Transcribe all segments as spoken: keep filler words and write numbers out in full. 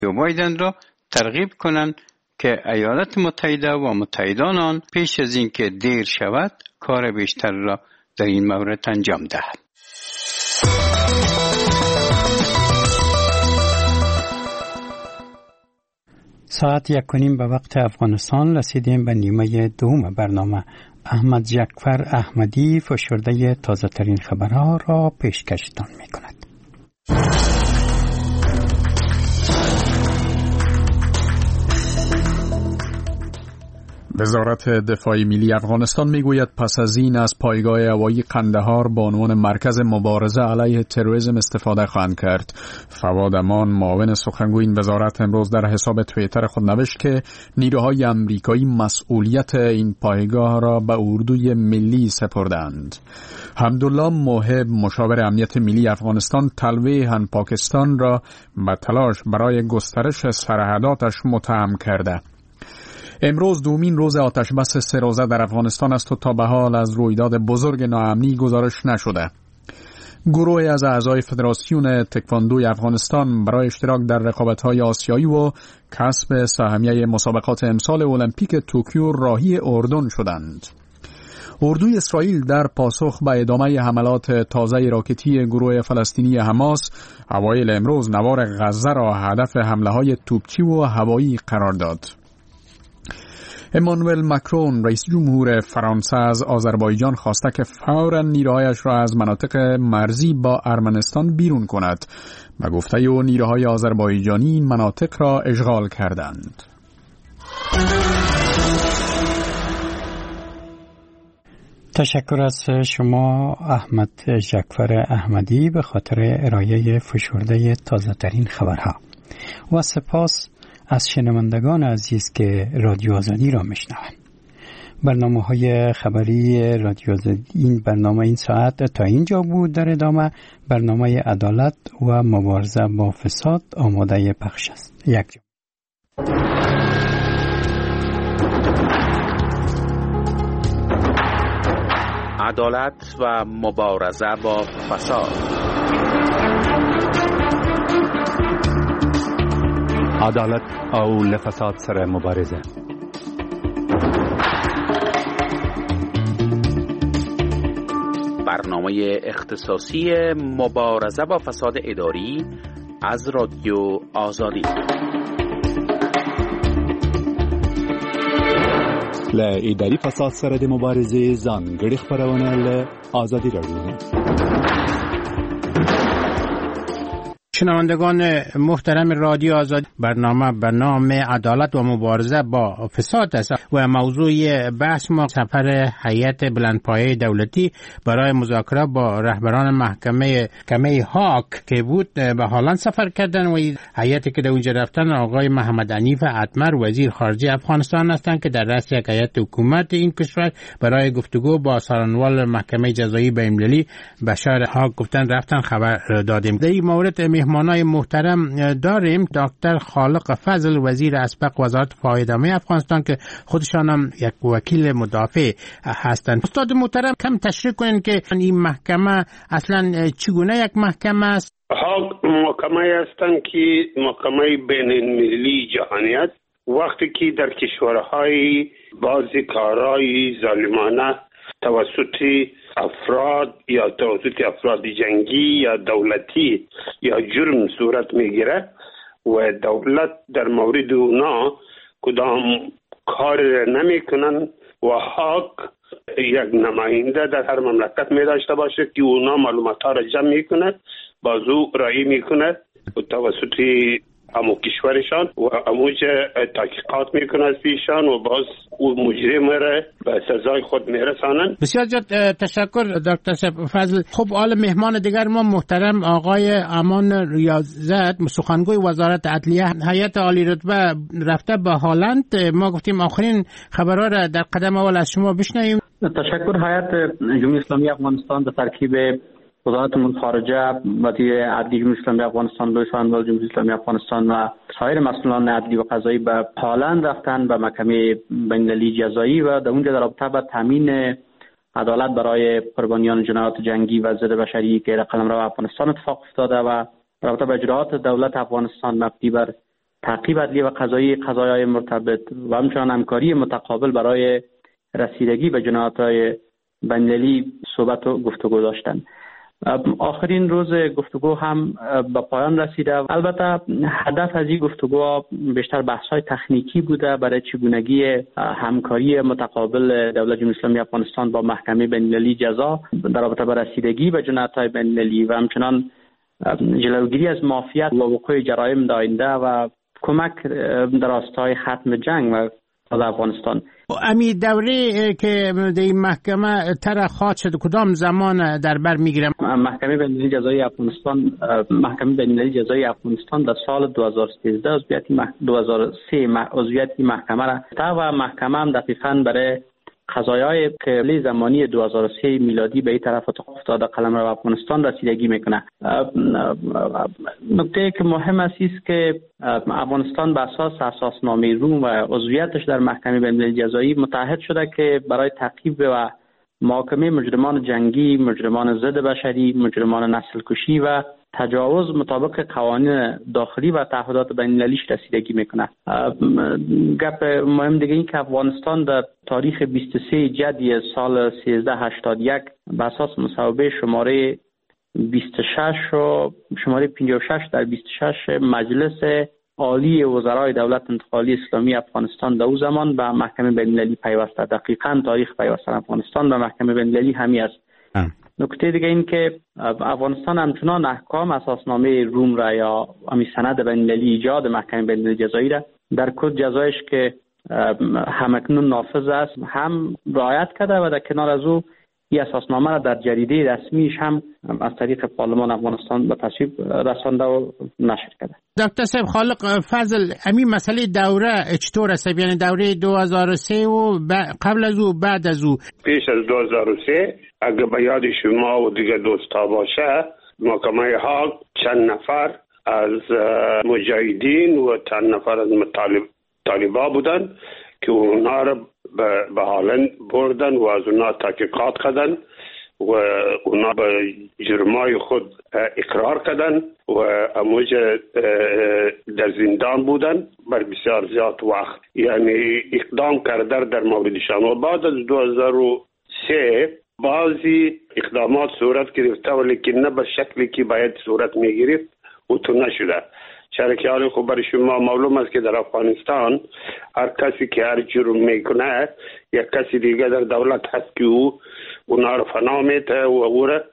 جو بایدن را ترغیب کنند که ایالات متحده و متحدان آن پیش از اینکه دیر شود کار بیشتر را در این مورد انجام دهد. ساعت یک و نیم به وقت افغانستان رسیدیم به نیمه دوم برنامه. احمد جعفر احمدی فشرده تازه ترین خبرها را پیشکشتان می کند. وزارت دفاع ملی افغانستان میگوید پس از این از پایگاه هوایی قندهار به عنوان مرکز مبارزه علیه تروریسم استفاده خواهند کرد. فواد امان معاون سخنگوی این وزارت امروز در حساب توییتر خود نوشت که نیروهای امریکایی مسئولیت این پایگاه را به اردوی ملی سپردند. حمدالله موهب مشاور امنیت ملی افغانستان تلویحاً پاکستان را به تلاش برای گسترش سرحداتش متهم کرده. امروز دومین روز آتش بس سه روزه در افغانستان است و تا به حال از رویداد بزرگ ناامنی گزارش نشده. گروهی از اعضای فدراسیون تکواندوی افغانستان برای اشتراک در رقابت‌های آسیایی و کسب سهمیه مسابقات امسال المپیک توکیو راهی اردن شدند. اردوی اسرائیل در پاسخ به ادامه حملات تازه راکتی گروه فلسطینی حماس اوایل امروز نوار غزه را هدف حمله‌های توپچی و هوایی قرار داد. امانوئل ماکرون رئیس جمهور فرانسه از آذربایجان خواسته که فوراً نیروهایش را از مناطق مرزی با ارمنستان بیرون کند. به گفته او نیروهای آذربایجانی این مناطق را اشغال کردند. تشکر از شما احمد جعفر احمدی به خاطر ارائه فشرده تازه ترین خبرها و سپاس از شنوندگان عزیز که رادیو آزادی را میشنوند. برنامه‌های خبری رادیو آزادی این برنامه این ساعت تا اینجا بود. در ادامه برنامه عدالت و مبارزه با فساد آماده پخش است. یک جا. عدالت و مبارزه با فساد. عدالت او لفساد سره مبارزه. برنامه اختصاصی مبارزه با فساد اداری از رادیو آزادی. ل اداری فساد سره د مبارزه ځانګړي خبرونه ل آزادی رادیو. شنوندگان محترم رادیو آزادی، برنامه به نام عدالت و مبارزه با فساد است و موضوع بحث ما سفر هیئت بلندپایه دولتی برای مذاکره با رهبران محکمه محکمه هاگ که بود به هالند سفر کردن و هیئتی که در اونجا رفتن آقای محمد عنیف اتمر وزیر خارجه افغانستان هستند که در رأس یک هیئت حکومت این کشور برای گفتگو با سارنوال محکمه جزایی بین‌المللی به شهر هاگ گفتن رفتن خبر دادیم. در این مورد مهمانای محترم داریم دکتر خالق فضل وزیر اسبق وزارت فایده‌نامه افغانستان که خودشان هم یک وکیل مدافع هستند. استاد محترم کم تشریح کنین که این محکمه اصلا چگونه یک محکمه است؟ هاگ محکمه هستند که محکمه بین‌المللی جهانی است. وقتی که در کشورهای بعضی کارهای ظالمانه توسط افراد یا توسط افراد جنگی یا دولتی یا جرم صورت میگیره و دولت در مورد اونا کدام کار نمیکنن و حق یک نماینده در هر مملکت می داشته باشه که اونا معلومات ها را جمع میکنه بازو رایی میکنه و توسط امو کشورشان و اموج تحقیقات میکنه از پیشان و باز او مجرم را به سزای خود میرسانن. بسیار زیاد تشکر دکتر فضل. خب حال مهمان دیگر ما محترم آقای امان ریاضت سخنگوی وزارت عدلیه هیئت عالی رتبه رفته به هالند. ما گفتیم آخرین خبرها را در قدم اول از شما بشنویم. تشکر. هیئت جمهوری اسلامی افغانستان به ترکیب وزارت امور خارجه، وزیر عدلیه جمهوری اسلامی افغانستان، لوی سارنوال جمهوری اسلامی افغانستان و سایر مسئولان عدلی و قضایی به هالند رفتن به محکمه بین‌المللی جزایی و در اونجا در رابطه با تامین عدالت برای قربانیان جنایات جنگی و ضد بشری که در قلمرو افغانستان اتفاق افتاده و رابطه با اجراءات دولت افغانستان مبنی بر تعقیب عدلی و قضایی قضایای مرتبط و همچنان همکاری متقابل برای رسیدگی به جنایت‌های بین‌المللی صحبت و گفتگو داشتند. آخرین روز گفتگو هم به پایان رسیده. البته هدف از این گفتگو بیشتر بحث‌های تکنیکی بوده برای چگونگی همکاری متقابل دولت جمهوری اسلامی افغانستان با محکمه بین‌المللی جزا در رابطه با رسیدگی به جنایت‌های بین‌المللی و همچنان جلوگیری از مافیات و وقوع جرایم در آینده و کمک در راستای ختم جنگ و در افغانستان. امی دوره که در این محکمه طرح خواد شد کدام زمان در بر میگیره؟ محکمه بین‌المللی جزای افغانستان محکمه بین‌المللی جزای افغانستان در سال دو هزار و سیزده عضویت دو هزار و سه عضویت محکمه را و محکمه هم دقیقاً برای قضایای قبل زمانی دو هزار و سه میلادی به این طرف افتاده قلمرو افغانستان رسیدگی میکنه. نکته که مهم است است که افغانستان به اساس اساسنامه روم و عضویتش در محکمه بین‌المللی جزایی متحد شده که برای تعقیب و محاکمه مجرمان جنگی، مجرمان ضد بشری، مجرمان نسل کشی و تجاوز مطابق قوانین داخلی و تعهدات بین‌المللیش رسیدگی میکنه. گپ مهم دیگه این که افغانستان در تاریخ بیست و سه جدی سال سیزده هشتاد و یک به اساس مصوبه شماره بیست و شش و شماره پنجاه و شش در بیست و شش مجلس عالی وزرای دولت انتقالی اسلامی افغانستان در او زمان به محکمه بین‌المللی پیوسته. دقیقاً تاریخ پیوستن افغانستان به محکمه بین‌المللی همین است. نکته دیگه این که افغانستان همچنان احکام اساسنامه روم را یا امی سند بین‌المللی ایجاد محکمه بین‌المللی جزایی را در کد جزایش که همکنون نافذ است هم رعایت کرده و در کنار از او این اساسنامه را در جریده رسمیش هم از طریق پارلمان افغانستان به تصویب رسانده و نشر کرده. دکتر صاحب خالق فضل، همین مسئله دوره چطور است؟ یعنی دوره دو هزار و سه و قبل از او بعد از او؟ پیش از دو هزار و سه اگه به یاد شما و دیگه دوستا باشه، محکمه هاگ چند نفر از مجاهدین و چند نفر از مطالب طالبا بودن که اونا را به هالند بردن و از اونا تحقیقات کردن و اونا به جرمای خود اقرار کردن و اموجه در زندان بودن بر بسیار زیاد وقت، یعنی اقدام کرده در موردشان. و بعد از دو هزار و سه بعضی اقدامات صورت گرفته ولیکن نه به شکلی که باید صورت میگرفت و تو نشده. چرا که حالی خوب برای شما معلوم است که در افغانستان هر کسی که هر جرم میکنه یک کسی دیگه در دولت هست که او اونا رو فنا میته و او را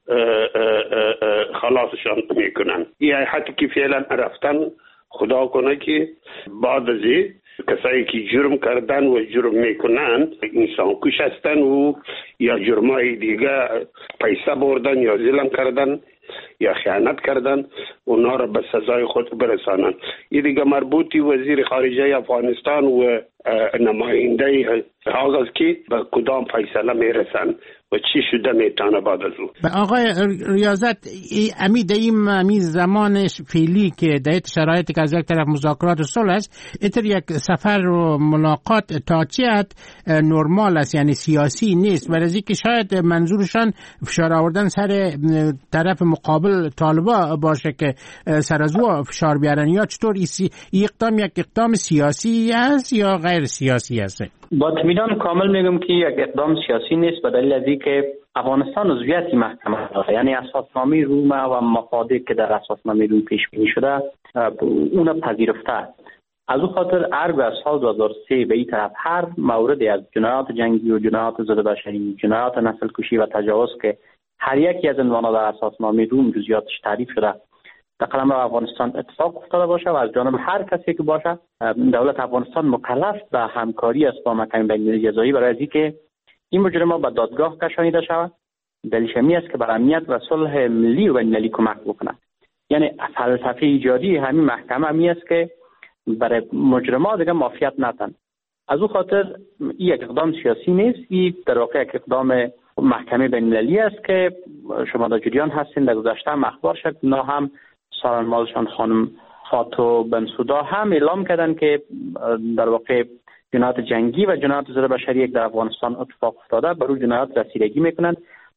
خلاصشان میکنن. این حتی که فعلا رفتن خدا کنه که بعد از کسایی که جرم کردن و جرم میکنن انسان کش هستن و یا جرمای دیگه پیسه بردن یا ظلم کردن یا خیانت کردن اونا را به سزای خود برسانن. این دیگه مربوطی وزیر خارجه افغانستان و نماینده هاگ است که به کدام فیصله میرسن و چی شده میتونه بعد از او. آقای ریاضت، امید این امید زمان فعلی که در شرایطی که از یک طرف مذاکرات و صلح است، اینطور یک سفر و ملاقات تا چه حد نرمال است، یعنی سیاسی نیست، ولی از اینکه شاید منظورشان فشار آوردن سر طرف مقابل طالبا باشه که سر از او فشار بیارن، یا چطور این اقدام یک اقدام سیاسی است یا غیر سیاسی است؟ با اطمینان کامل میگم که یک اقدام سیاسی نیست، به دلیل از اینکه افغانستان عضویت محکمه داره، یعنی اساسنامه روم و مفادی که در اساسنامه روم پیش بینی شده اون پذیرفته. از اون خاطر ارگ از سال دو هزار و سه به این طرف هر موردی از جنایات جنگی و جنایات ضد بشری، جنایات نسل کشی و تجاوز که هر یکی از عنوانا در اساسنامه روم جزئیاتش تعریف شده در قلمرو افغانستان اتفاق افتاده باشه و از جانب هر کسی که باشه دولت افغانستان مکلف به همکاری است با محکمه بین‌المللی جزایی برای اینکه این مجرمان به دادگاه کشانیده شود. دلیلش این است که برای امنیت و صلح ملی و بین‌المللی کمک بکنه. یعنی فلسفه ایجادی همین محکمه می است که برای مجرمان دیگه مافیت ندن. از اون خاطر این یک اقدام سیاسی نیست، این در واقع یک اقدام محکمه بین‌المللی است که شما در جریان هستین. در گذشته هم اخبار شد، نه هم سالنمازشان خانم خاتو بنسودا هم اعلام کردن که در واقع جنایات جنگی و جنایات ضد بشری یک در افغانستان اتفاق افتاده، بر اون جنایات رسیدگی میکنند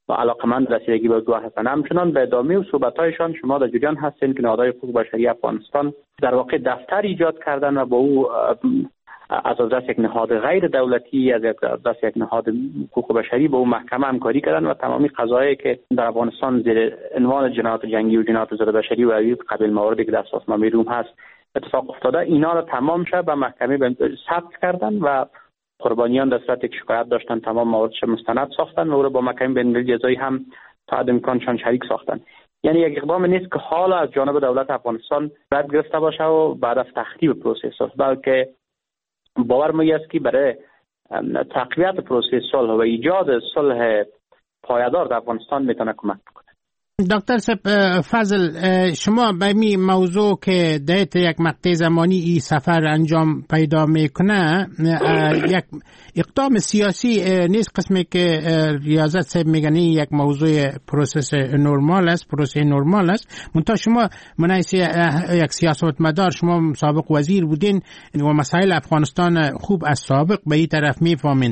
و علاقمند رسیدگی به دو هستند. همچنان به ادامه و صحبت‌هایشان شما در جریان هستین که نهادهای حقوق بشری افغانستان در واقع دفتر ایجاد کردن و با او از دست یک نهاد غیر دولتی از دست یک نهاد حقوق بشری با اون محکمه همکاری کردن و تمامی قضایایی که در افغانستان زیر عنوان جنایات جنگی و جنایات ضد بشری و قبیل مواردی که در اساسنامه روم هست اتفاق افتاده، اینا رو تمام شد به محکمه ثبت کردن و قربانیان در صورتی که شکایت داشتن تمام مواردش مستند ساختن و او رو با محکمه بین‌المللی جزایی هم تا حد امکانشان شریک ساختن. یعنی یک اقدام نیست که حالا از جانب دولت افغانستان رد گرفته باشه و بعد از تخریب پروسه صلح، بلکه باور می است که برای تقویت پروسه صلح و ایجاد صلح پایدار در افغانستان میتونه کمک کنه. دکتر فضل، شما به این موضوع که دهت یک مقطع زمانی این سفر انجام پیدا میکنه یک اقدام سیاسی نیست، قسمی که ریاضت صاحب میگن یک موضوع پروسس نرمال است، پروسه نرمال است. منتها شما منایسی یک سیاستمدار، شما سابق وزیر بودین و مسائل افغانستان خوب از سابق به این طرف میفهمین.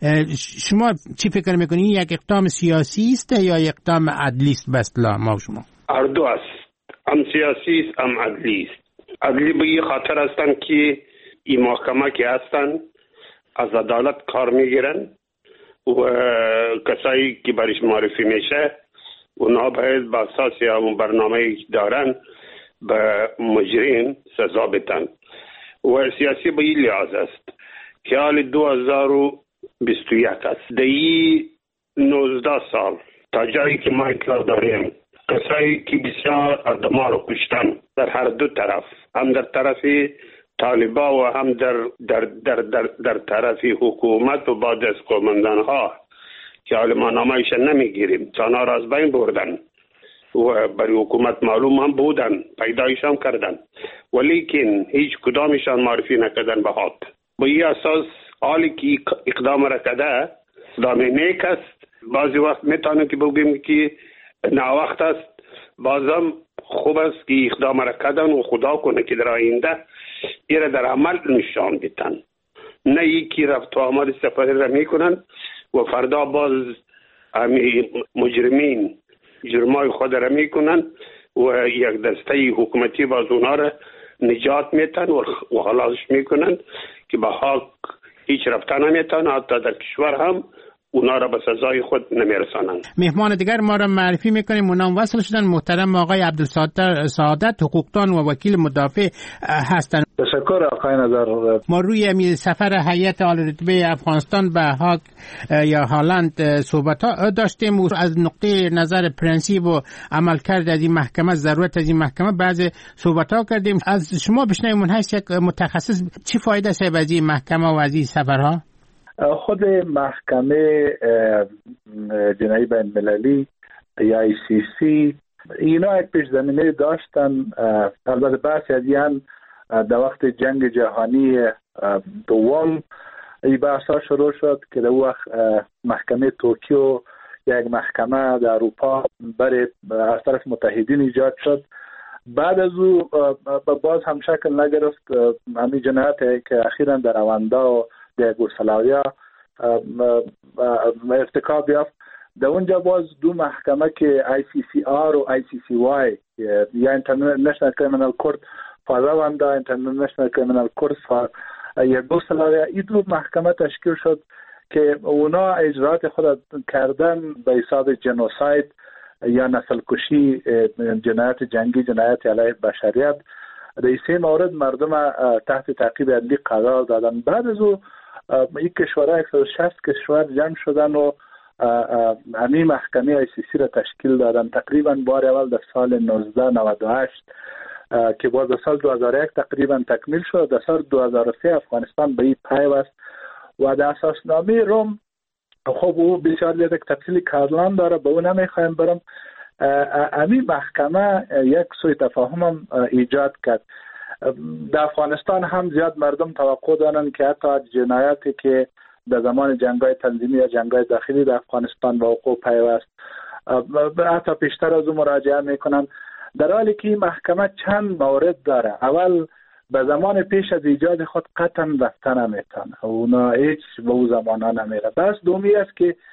شما چی فکر میکنین، یک اقدام سیاسی است یا یک اقدام عدلی است؟ بس لا ما شما اردو است، هم سیاسی است هم عدلی است. عدلی به این خاطر هستند که این محکمه که هستند از عدالت کار میگیرن و کسایی که برش معرفی میشه اونا باید با اساس همون برنامه دارن به مجرم سزا بدن و سیاسی به این لحاظ است که حال دو هزار و بیست و یک است. دی نوزده سال تا جایی که ما اطلاع داریم کسایی که بسیار آدما رو کشتن در هر دو طرف، هم در طرف طالبا و هم در در در در, در طرف حکومت و بعد از قومندان ها که حال ما نامایش نمیگیریم، سانا را از بین بردن و برای حکومت معلوم هم بودن، پیدایش هم کردن، ولیکن هیچ کدامشان معرفی نکردن به حق. با این اساس حالی که اقدام را کرده اقدام نیک است. بعضی وقت میتونیم که بگیم که ناوقت است، بازم خوب است که اقدام را کردن و خدا کنه که در آینده ایره در عمل نشان بدن، نه ای که رفت و آمد سفری را میکنن و فردا باز مجرمین جرمای خود را میکنن و یک دسته حکومتی باز اونا را نجات میتن و خلاصش میکنن که به حق هیچ رفتن نمیتن، حتی در کشور هم اونا را به سزای خود نمیرسانند. مهمان دیگر ما را معرفی میکنیم، اونام وصل شدن. محترم آقای عبدالسعادت، حقوقدان و وکیل مدافع هستند. تشکر آقای نظر. ما روی سفر هیئت عالی رتبه افغانستان به هاگ یا هالند صحبت ها داشتیم و از نقطه نظر پرنسیب و عملکرد از این محکمه، ضرورت از این محکمه بعضی صحبت ها کردیم. از شما بشنویم، من هست یک متخصص، چی فایده است از این محکمه و از این سفرها؟ خود محکمه جنایی بین المللی یا ای سی سی اینا یک پیش زمینه داشتن. البته بحث از این در وقت جنگ جهانی دوم این بحث ها شروع شد که در وقت محکمه توکیو یک محکمه در اروپا برای از طرف متحدین ایجاد شد. بعد از او باز هم شکل نگرفت. همین جنایت که اخیراً در رواندا و در یوگسلاویا ارتکاب یافت، در اونجا باز دو محکمه که آی سی سی آر و آی سی سی وای یا اینترنشنال کریمینال کورت فار رواندا، اینترنشنال کریمینال کورت فار یوگسلاویا، این دو محکمه تشکیل شد که اونا اجرات خود کردن به حساب جنوساید یا نسل کشی، جنایت جنگی، جنایت علیه بشریت. در این سه مورد مردم تحت تعقیب عدلی قرار دادن. بعد از او این کشورها صد و شصت کشور جمع شدن و همین محکمه آی سی سی را تشکیل دادن. تقریبا بار اول در سال نوزده نود و هشت که باز در سال دو هزار و یک تقریبا تکمیل شد. در سال دو هزار و سه افغانستان به این پیوست و در اساسنامه روم خب او بسیار یک تفصیل کارلان داره، به اون نمیخوایم برم. همین محکمه یک سوی تفاهم هم ایجاد کرد. در افغانستان هم زیاد مردم توقع دارن که حتی جنایاتی که در زمان جنگ‌های تنظیمی یا جنگ‌های داخلی در افغانستان با وقوع پیوست حتی پیشتر از اون مراجعه میکنن، در حالی که این محکمه چند مورد داره. اول به زمان پیش از ایجاد خود قطعا رفتن نمیتونه، اونا هیچ به اون زمان ها نمیره. بس دومی است که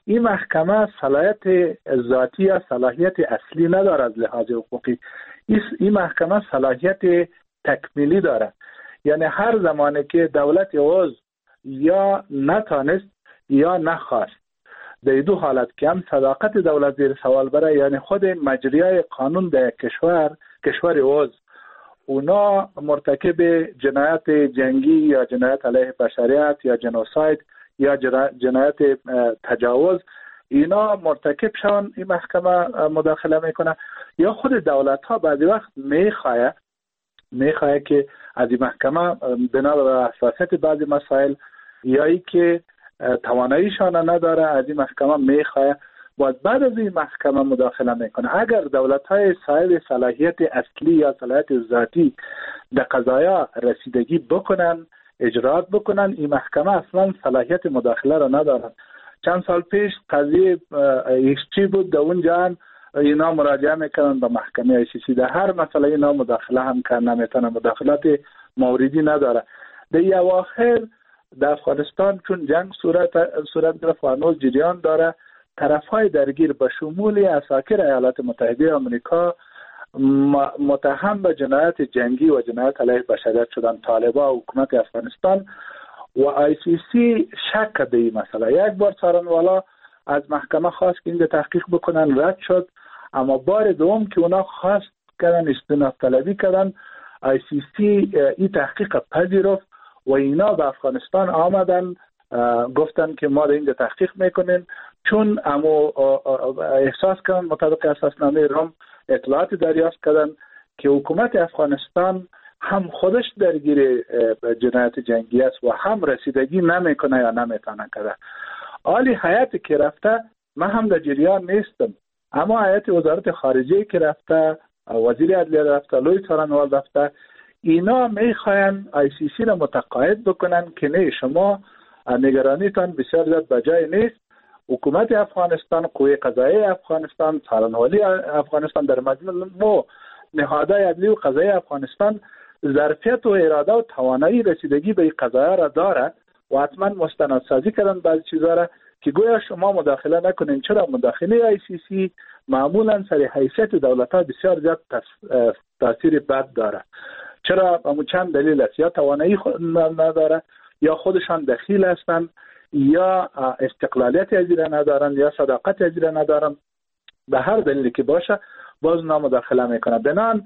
این محکمه صلاحیت ذاتی یا صلاحیت اصلی نداره از لحاظ حقوقی. این محکمه صلاحیت تکمیلی داره، یعنی هر زمانی که دولت عضو یا نتانست یا نخواست، در دو حالت که هم صداقت دولت زیر سوال بره، یعنی خود مجریای قانون در کشور کشور عضو اونا مرتکب جنایت جنگی یا جنایت علیه بشریت یا جنوساید یا جنایت تجاوز، اینا مرتکب شون این محکمه مداخله میکنه. یا خود دولت ها بعضی وقت میخواه میخواه که از این محکمه بنا بر حساسیت بعضی مسائل یا ای که تواناییشان نداره از این محکمه میخواه باید بعد از این محکمه مداخله میکنه. اگر دولت های صاحب صلاحیت اصلی یا صلاحیت ذاتی در قضایا رسیدگی بکنن، اجرات بکنن، این محکمه اصلا صلاحیت مداخله را ندارن. چند سال پیش قضیه ایشچی بود، در اونجا اینا مراجعه میکنن به محکمه آی سی سی، در هر مسئله اینا مداخله هم کردن نمیتونن، مداخلات موردی نداره. در این اواخر در افغانستان چون جنگ صورت صورت گرفت و هنوز جریان داره، طرفهای درگیر به شمول اساکر ایالات متحده آمریکا متهم به جنایت جنگی و جنایت علیه بشریت شدن. طالبان و حکومت افغانستان و آی سی سی شک کرده این مسئله. یک بار څارنوالا از محکمه خواست که این تحقیق بکنن، رد شد. اما بار دوم که اونا خواست کردن استئناف طلبی کردن، آی سی سی این تحقیق پذیرفت و اینا به افغانستان آمدن، گفتن که ما در اینجا تحقیق میکنیم، چون امو احساس کردن مطابق اساسنامه روم اطلاعات دریافت کردن که حکومت افغانستان هم خودش درگیر جنایت جنگی است و هم رسیدگی نمیکنه یا نمیتونه کرده. عالی هیئتی که رفته، من هم در جریان نیستم، اما هیئت وزارت خارجه که رفته، وزیر عدلیه رفته، لوی څارنوال رفته، اینا میخواین آی سی سی را متقاعد بکنن که نه، شما نگرانیتان بسیار زیاد بجای نیست. حکومت افغانستان، قوه قضاییه افغانستان، څارنوالی افغانستان در مجموع نهادهای عدلی و قضایی افغانستان ظرفیت و اراده و توانایی رسیدگی به این قضایا را داره و حتما مستندسازی کردن بعضی چیزا را که گویا شما مداخله نکنین. چرا مداخله آی سی سی معمولا سر حیثیت دولت ها بسیار زیاد تاثیر بد داره؟ چرا؟ همون چند دلیل است، یا توانایی نداره، یا خودشان دخیل هستند، یا استقلالیت ازیره ندارن، یا صداقت ازیره ندارن. به هر دلیلی که باشه باز نامداخله میکنه. بنان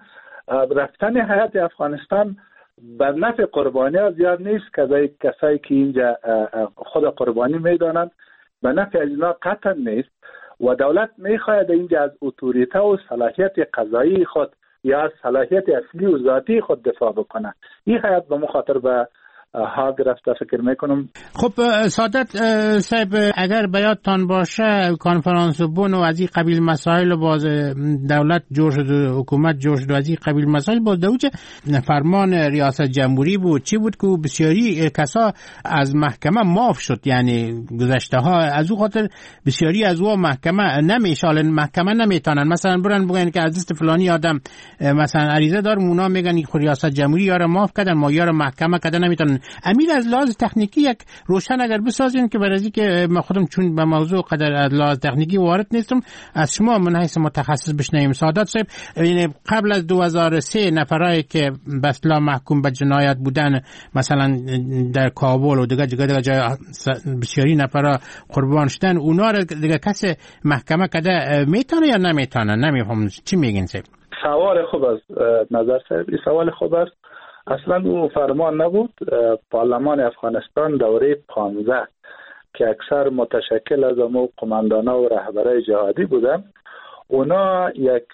رفتن هیئت افغانستان به نفع قربانی ها زیاد نیست، کسایی کسایی که اینجا خود قربانی میدانند به نفع از اینا قطعا نیست و دولت میخواهد اینجا از اتوریته و صلاحیت قضایی خود یا از صلاحیت اصلی و ذاتی خود دفاع بکنه. این هیئت به مخاطر به ها گرفته فکر میکنم. خب سعادت صاحب، اگر بیادتان باشه کنفرانس بون و از این قبیل مسائل باز دولت جور شد و حکومت جور شد و از این قبیل مسائل باز دوچه فرمان ریاست جمهوری بود چی بود که بسیاری کسا از محکمه معاف شد، یعنی گذشته ها از او خاطر بسیاری از او محکمه نمیشالن، محکمه نمیتونن مثلا برن بگن که از دست فلانی آدم مثلا عریضه دار مونا میگن این ریاست جمهوری یاره معاف کردن ما یاره محکمه کردن نمیتونن. امیر از لحاظ تکنیکی یک روشن اگر بسازین که برای که من خودم چون به موضوع قدر از لحاظ تکنیکی وارد نیستم از شما من حیث متخصص بشنویم. سعادت صاحب، یعنی قبل از دو هزار و سه نفرایی که به اصطلاح محکوم به جنایت بودن مثلا در کابل و دیگه دیگه جای بسیاری نفرا قربان شدن، اونا رو دیگه کسی محکمه کده میتونه یا نمیتونه؟ نمیفهم چی میگین صاحب؟ سوال خوب است نظر صاحب، این سوال خوب است. اصلا اون فرمان نبود. پارلمان افغانستان دوره پانزده که اکثر متشکل از امو قماندانا و رهبرای جهادی بودن، اونا یک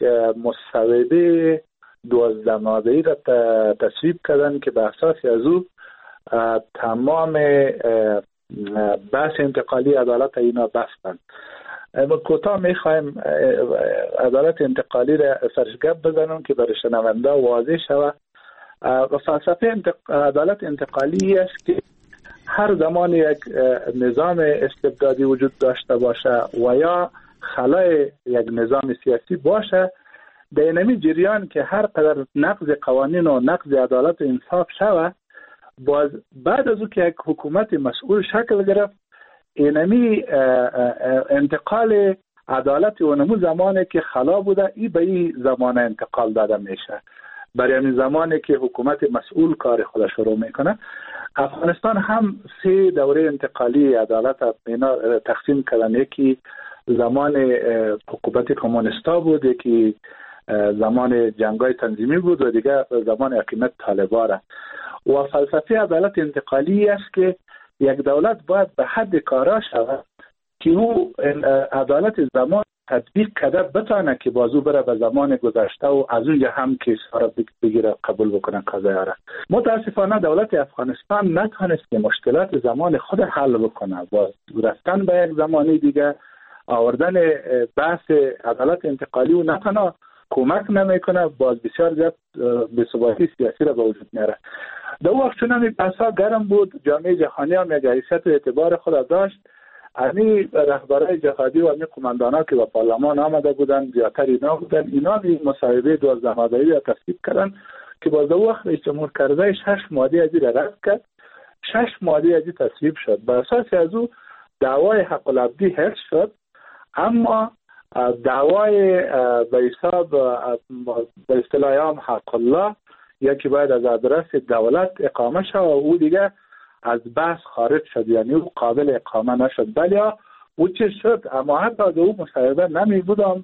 مسوده دوازده ماده‌ای را تصویب کردن که به اساس از او تمام بحث انتقالی عدالت اینا بستن. اما کوتاه میخوایم عدالت انتقالی را سرشگب بزنم که برای شنونده واضح شود. و فلسفه انتق... عدالت انتقالی است که هر زمان یک نظام استبدادی وجود داشته باشه و یا خلای یک نظام سیاسی باشه، در این جریان که هر قدر نقض قوانین و نقض عدالت و انصاف شود، باز بعد از او که یک حکومت مسئول شکل گرفت، اینمی انتقال عدالت اونمو زمانی که خلا بوده ای به این زمان انتقال داده میشه. برای این زمانی که حکومت مسئول کار خودش شروع میکنه. افغانستان هم سه دوره انتقالی عدالت اینا تقسیم کردن. یکی زمان حکومت کمونیستا بود، یکی زمان جنگای تنظیمی بود و دیگه زمان حکومت طالبان. و فلسفه عدالت انتقالی است که یک دولت باید به حد کارا شود که او عدالت زمان تطبیق کرده بتانه که بازو بره به زمان گذشته و از اون هم کیس را بگیره قبول بکنه قضایه را. متاسفانه دولت افغانستان نتونست که مشکلات زمان خود حل بکنه. باز رفتن به یک زمانی دیگه آوردن بحث عدالت انتقالی و نه تنها کمک نمیکنه، باز بسیار زیاد بی‌ثباتی سیاسی را به وجود میاره. در وقت چون همین بحثا گرم بود، جامعه جهانی هم یک حیثیت و اعتبار خود داشت. امی رهبرای جهادی و امی قماندانا که به پارلمان آمده بودن زیادتر اینا بودن، اینا این مصاحبه دوازده ماده‌ای را تصویب کردن که باز در وقت رئیس جمهور کرزی شش ماده از این را رد کرد. شش ماده از این تصویب شد. بر اساس از او دعوای حق العبدی حفظ شد، اما دعوای به حساب به اصطلاح عام حق الله یکی باید از آدرس دولت اقامه شد و او دیگه از بحث خارج شد، یعنی او قابل اقامه نشد. بلی او چه شد، اما حتی از او مصاحبه نمی بودم.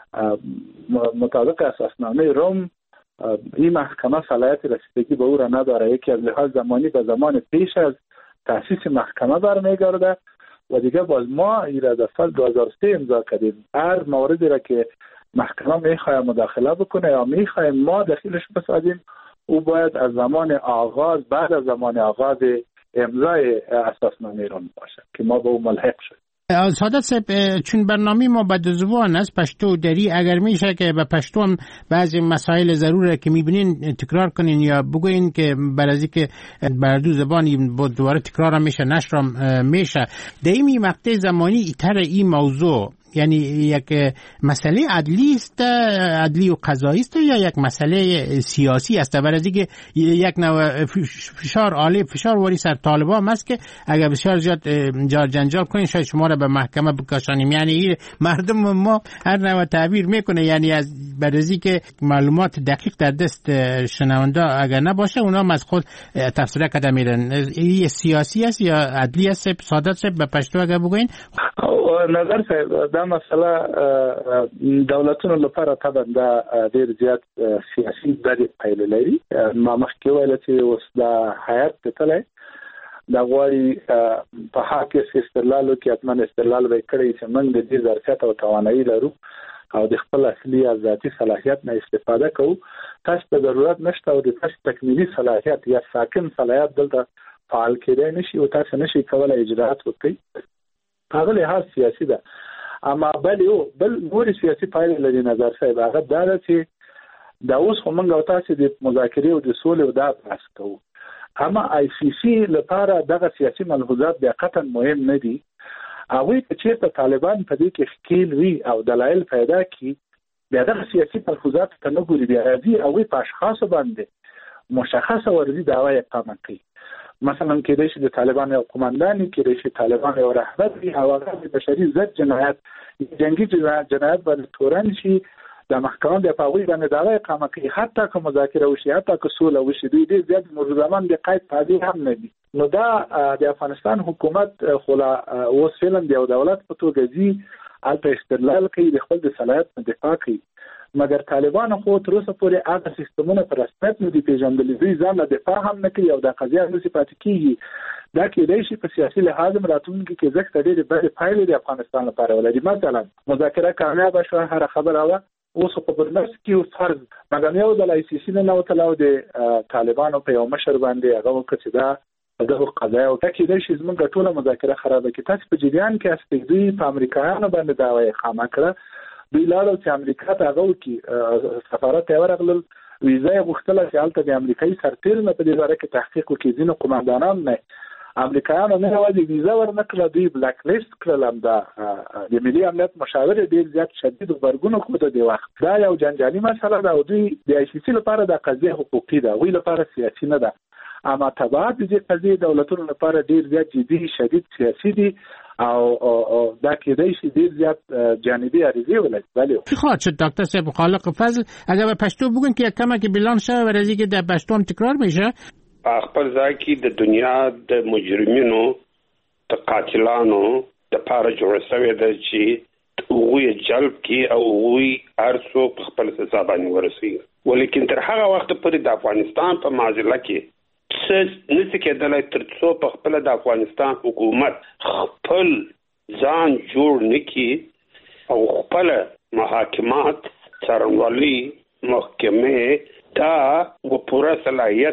مطابق اساسنامه روم این محکمه صلاحیت رسیدگی به او را نداره. یکی از لحاظ زمانی به زمان پیش از تأسیس محکمه برمیگرده و دیگه باز ما این را در سال دو هزار و سه امضا کردیم. هر موردی را که محکمه میخواه مداخله بکنه یا میخواه ما دخیلش بسازیم، او باید از زمان آغاز بعد از زمان آغاز امضای اساسنامه روم باشه که ما به او ملحق شد. سعادت صاحب، چون برنامه ما به دو زبان است، پشتو دری، اگر میشه که به پشتو هم بعضی مسائل ضروره که میبینین تکرار کنین یا بگوین که برازی که بر دو زبان با دوباره تکرار هم میشه، نشر هم میشه. در این مقطع زمانی ایتر این موضوع یعنی یک مسئله عدلی است، عدلی و قضایی است یا یک مسئله سیاسی است؟ برای که یک نوع فشار عالی فشار واری سر طالبان است که اگر بسیار زیاد جار جنجال کنین شاید شما را به محکمه بکشانیم. یعنی مردم ما هر نوع تعبیر میکنه، یعنی از برای که معلومات دقیق در دست شنونده اگر نباشه اونا هم از خود تفسیر کرده میرن. این سیاسی است یا عدلی است؟ سعادت صاحب به پشتو اگر بگوین. نظر صاحب دا مسئله دولتونو لپاره طبعا دا ډیر زیات سیاسي دغه پایله لري. ما مخکې ویل چې اوس دا حیات کتلای دا غواړي په حق استدلال کې اتمن استدلال به کړی چې موږ د دې ظرفیت او توانایي لرو او د خپل اصلي او ذاتي صلاحیت نه استفاده کوو. تاسو ته ضرورت نشته او د تاسو تکمیلي صلاحیت یا ساکن صلاحیت دلته فعال کېدای نشي او تاسو نشي کولای اجراءات وکړئ. هغه لحاظ سیاسي ده. اما بل یو بل نور سیاسي پایله لري. نظر صاحب هغه دا ده چې دا اوس خو موږ او تاسو د مذاکرې او د سولې او دا بحث کوو، اما آی سی سی لپاره دغه سیاسي ملحوظات بیا قطعا مهم نه دي. هغوی که چېرته طالبان په دې کې ښکیل وي او دلایل پیدا کړي، بیا دغه سیاسي ملحوظات ته نه ګوري، بیا راځي هغوی په اشخاصو باندې مشخصه ورځي دعوا اقامه کوي. مثلا کېدای شي د طالبان یو قماندان، کېدای شي طالبان یو رهبر وي او هغه د بشري ضد جنایت جنگي جنایت باندې تورن شي، د محکمه د پاوی باندې دعوا اقامه کوي. حتی که مذاکره وشي، حتی که سوله وشي، دوی ډېر زیات ملزمان د قید پاتې هم نه دي. نو دا د افغانستان حکومت خو لا اوس فعلا د یو دولت په توګه ځي، هلته استدلال کوي، د خپل د صلاحیت نه دفاع کوي. مګر طالبان خو تر اوسه پورې هغه سیستمونه په رسمیت نه دي پېژندلي، دوی ځان له دفاع هم نه کوي او دا قضیه همداسې پاتې کېږي. دا کېدای شي په سیاسي لحاظ هم راتلونکي کې زښته ډېرې بدې پایلې د افغانستان لپاره ولري. مثلا مذاکره کامیابه شوه، هره خبره وه، اوس خو په برنس کې فرض مګر یو ځل آی سی سی نه نوتله او د طالبانو په یو مشر باندې هغه وکړه چې دا دغه قضایه او کېدای شي زموږ ټوله مذاکره خرابه کړي. تاسو په جریان کې هستئ، دوی په امریکایانو باندې دعوا اقامه کړه، دوی لاړل چې امریکا ته هغه وکړي، سفارت ته ورغلل، ویزه یې غوښتله چې هلته د امریکایي سرتېرو نه په دې باره کې تحقیق وکړي. ځینو قماندانان نه امریکایانو نه یوازې ویزه ورنه کړله، دوی بلاک لیست کړل. همدا د ملي امنیت مشاور ډېر زیات شدید غبرګون وښوده دې وخت. دا یو جنجالي مسله ده او دوی د آی سی سی لپاره دا قضیه حقوقي ده، هغوی لپاره سیاسي نه ده. اما تبعات د دې قضیې دولتونو لپاره ډېر زیات جدي شدید سیاسي دي او دا کېدای شي ډېر زیات جانبي عریضې ولري. بله چی خواهد شد دکتر صاحب خالق فضل اگر به پښتو بگن که یک کمک بیلان شد و رازی که در پښتو هم تکرار میشه؟ خپل ځای کې د دنیا د مجرمینو د قاتلانو د پاره جوړ شوی دی چې هغوی جلب کې او هغوی هر څوک په خپل حساب باندې ورسوي. ولیکن تر هغه وخت پورې د افغانستان په معضله کې څه نشي کېدلی تر څو په خپل د افغانستان حکومت خپل ځان جوړ نکړي او خپل محاکمات څارنوالي محکمې دا و پوره صلاحیت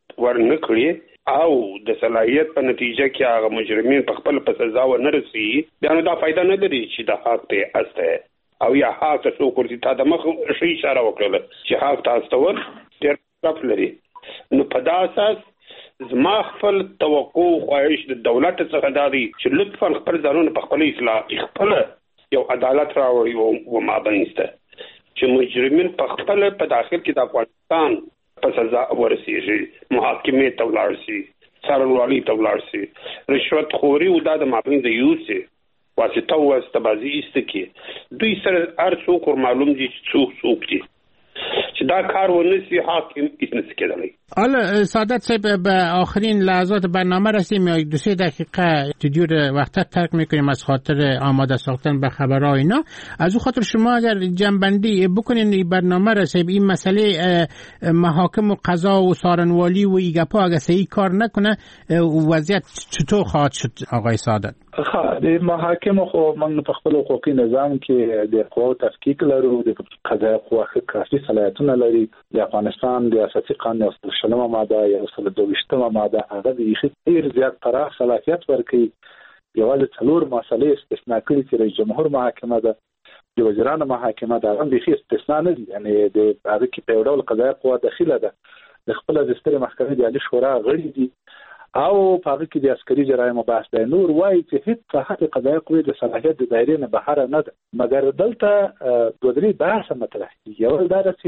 ورنکړي او د صلاحیت په نتیجه کې هغه مجرمین په خپل په سزا و نه رسي، بیا نو دا فایده نه لري چې د حق ته استه او یا حق ته څوک ورته تا د مخ شي اشاره وکړه چې حق ته استول ډېر طرف لري. نو په دا اساس زما خپل توقع خواهش د دولت څخه دا دی چې لطفا خپل ځانونه په خپل اصلاح خپل یو عدالت راوړي او مابینسته چې مجرمین په خپل په داخل کې د افغانستان په سزا ورسیږي، محاکمې ته ولاړ شي، څارنوالي ته ولاړ شي. رشوت خوري او د مابین د یوسه واسطه او استبازي استکی دوی سره هر څوک معلوم دي چې څوک څوک دي چې دا کار ونسی حاکم هیڅ نشي کېدلی. حالا سعادت صاحب به آخرین لحظات برنامه رسیدیم، یک دو سه دقیقه استودیو رو وقتا ترک میکنیم از خاطر آماده ساختن به خبرها اینا. از او خاطر شما اگر جنبندی بکنین این برنامه رسید این مسئله محاکم و قضا و سارنوالی و ایگپا اگر صحیح کار نکنه وضعیت چطور خواهد شد آقای سعادت؟ خا د محاکم خو موږ په خپل حقوقي نظام کې د قوو تفکیک لرو، د قضایي قوه کافي صلاحیتونه لري. د افغانستان د اساسي قانون شلمه ماده یا اصل دویشتمه ماده هغه د ډېر زیات پراخ صلاحیت ورکوي. یوازې څلور مسلې استثناء کړي چې رئیس جمهور محاکمه ده، د وزیرانو محاکمه ده، هم بېخي استثناء نه دي. یعنې د هغه کې په یو ډول قضایي قوه داخله ده، د خپله د سترې محکمې د عالي شورا غړي دي او په هغه کې د عسکري جرایمو بحث دی. نور وایي چې هېڅ صحت قضایي قوې د صلاحیت د دایرې نه بهره نه ده. مګر دلته دوه درې بحثه مطرح دي. یو دا ده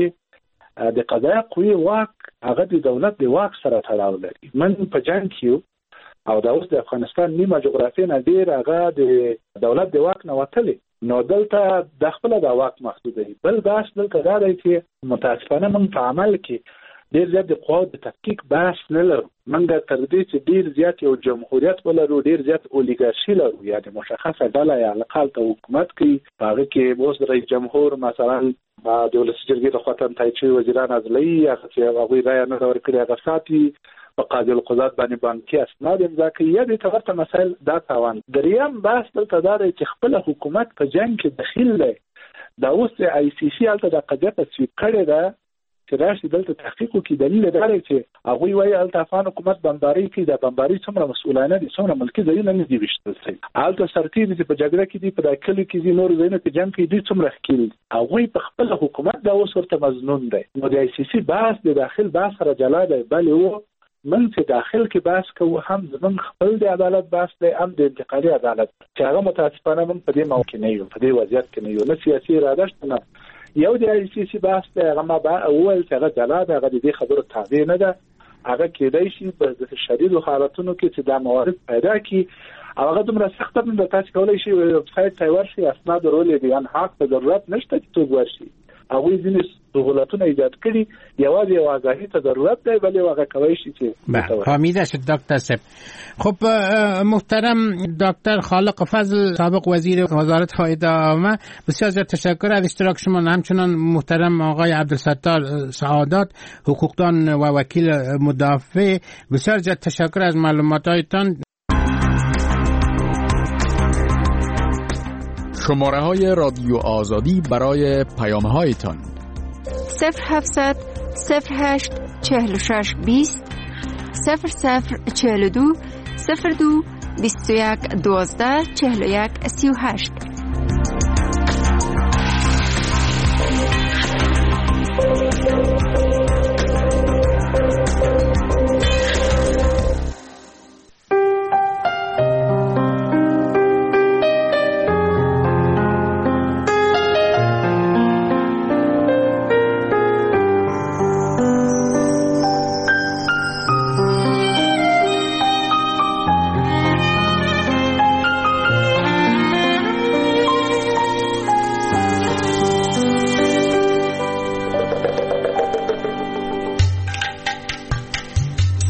چې د قضایي قوې واک هغه د دولت د واک سره تړاو لري. من په جنګ کې یو او دا اوس د افغانستان نیمه جغرافیه نه ډېر هغه د دولت د واک نه وتلی، نو دلته د خپله د واک محدود دی. بل بحث دلته دا دی چې متاسفانه موږ په عمل کې ډېر زیات د قواو د تفکیک بحث نه لرو. موږ تر دې چې ډېر زیات یو جمهوریت ولرو، ډېر زیات اولیګارشي لرو، یعنې مشخصه ډله یا لقال ته حکومت کوي. په هغه کې اوس رئیس جمهور مثلا د ولسي جرګې لخوا تایید شوي وزیران عدلیې هغه چې هغوی رایه نه ده ورکړې هغه ساتي، په قاضي القضات باندې بانکي اسناد امضا کوي. یا دې ته ورته مسایل دا تاوان. دریم بحث دلته دا دی چې خپله حکومت په جنګ کې دخیل دی. دا اوس آی سی سی هلته دا قضیه تصویب کړې ده چې راشي دلته تحقیق وکړي. دلیل دا دی چې هغوی وایي هلته افغان حکومت بمباري کوي. دا بمباري څومره مسؤلانه دي، څومره ملکي ځایونه نه دي ویشتل شوي. هلته سرتېري چې په جګړه کې دي، په دا کلیو کې دي، نور ځایونه کې جنګ کوي، دوی څومره ښکېل دي. هغوی په خپله حکومت دا اوس ورته مظنون دی. نو د آی سی سی بحث د داخل بحث سره جلا دی. بلې و من چې داخل کې بحث کوو هم زموږ خپل د عدالت بحث دی، هم د انتقالي عدالت چې هغه متاسفانه موږ په دې موقع نه یو، په دې وضعیت کې نه یو. نه سیاسي اراده شته نه. یو د آی سی سی بحث دی، هغه ما به اول چې هغه جلا دی، هغه د دې خبرو تابع نه ده. هغه کېدای شي په شدیدو حالتونو کې چې دا موارد پیدا کړي او هغه دومره سخته نه ده. تاسو کولی شئ ویبسایټ ته ورشئ، اسناد رولې دي، ان حق ته ضرورت نشته چې څوک ورشي. هغوی ځینې سهولتونه ایجاد کړي، یوازې یو آگاهی ته ضرورت دی، بلې هغه کولی شي چې بله فهمیده شد دکتر صاحب. خب محترم دکتر خالق فضل سابق وزیر وزارت عایدات عامه، بسیار زیاد تشکر از اشتراک شما. همچنان محترم آقای عبدالستار سعادت حقوقدان و وکیل مدافع، بسیار زیاد تشکر از معلوماتاتتان. شماره های رادیو آزادی برای پیام هایتان صفر هفتصد صفر هشت چهل و شش بیست صفر صفر چهل و دو صفر دو بیست و یک دوازده چهل و یک سی و هشت.